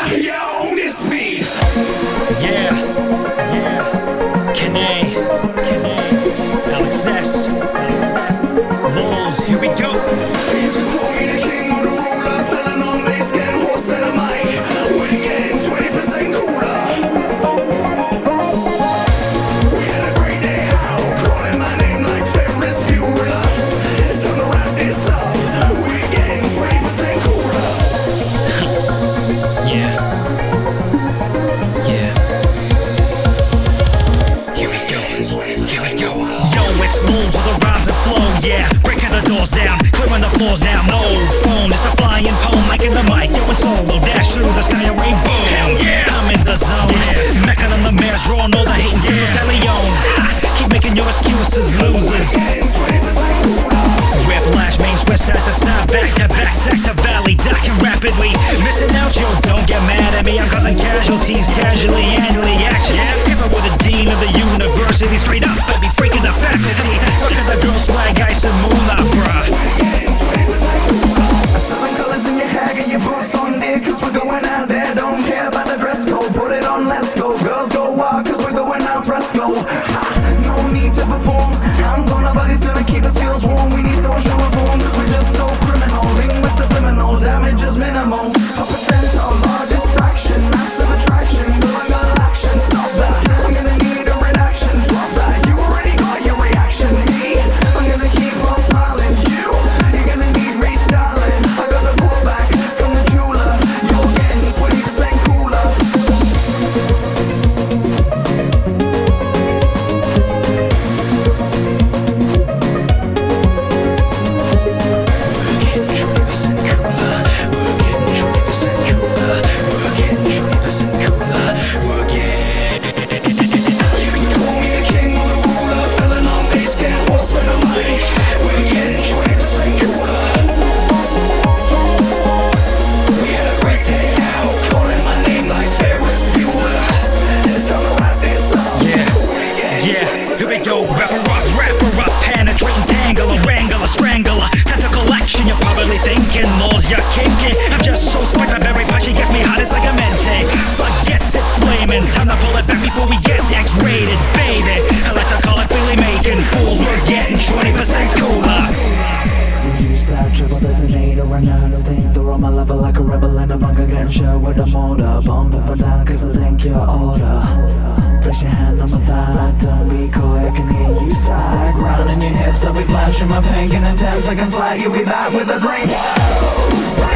Yo, it's me. Yeah, Kanye, Alex S, Lols, here we go. You can call me the king or the ruler, selling on bass, getting horse and a mic. We're getting 20% cooler. We had a great day out, calling my name like Ferris Bueller. It's time to wrap this up. We're getting 20% cooler. Yeah. Here we go. Yo, it's Lols with the rhymes and flow, yeah. Breaking the doors down, clearing the floors down. No phone, it's a flying poem, mic in the mic. Yo, it's solo, dash through the sky, a rainbow. Hell yeah, I'm in the zone. Yeah. Mecca on the mares, drawing all the hating scissors, Leones. Keep making your excuses, losers. Whiplash, main switch side to side, back to back, sack to valley, docking rapidly. Missing out, yo, don't get mad at me. I'm causing casualties, casually, annually action. If I were the dean of the university, straight up, I'd be freaking the faculty. Look at the girl swag, ice and moolah, bruh. Seven colors in your hair, get your boots on, dear, cause we're going out there. Don't care about the dress code, put it on, let's go. Girls go wild, cause we're going out fresco. Ha, no need to perform, hands on, nobody's gonna keep us feels warm. We need social reform, cause we're just so criminal. Linguist subliminal, damage is minimal. A percentile, large distraction, massive attraction. Girl, I got action, stop that. I'm gonna need a reaction, drop that. You already got your reaction, me. I'm gonna keep on smiling, you. You're gonna need restyling. I got a pullback from the jeweler. You're getting 20% cooler. You can call me the king or the ruler, selling on bass, getting horse with a mic. We're getting 20% cooler. We had a great day out, calling my name like Ferris Bueller. It's time to wrap this up. Yeah, here we go. Rapper up, penetrating, tangler, wrangler, strangler. Tentacle action, you're probably thinking, Lols, you're kinky. I'm just so spiked up every punch, she gets me hot, it's like a mente. Slug gets it flaming, time to pull it back before we get X-rated, baby. I like to call it Philly making fools, we're getting 20% cooler. Use that triple designator and I don't think they're on my level like a rebel in a bunker getting shot with a motor. Bump up and down cause I think you're older. Place your hand on my thigh, don't be coy, I can hear you sigh. Ground in your hips, I'll be flashing my pink and in 10 seconds flat, you'll be back with a drink.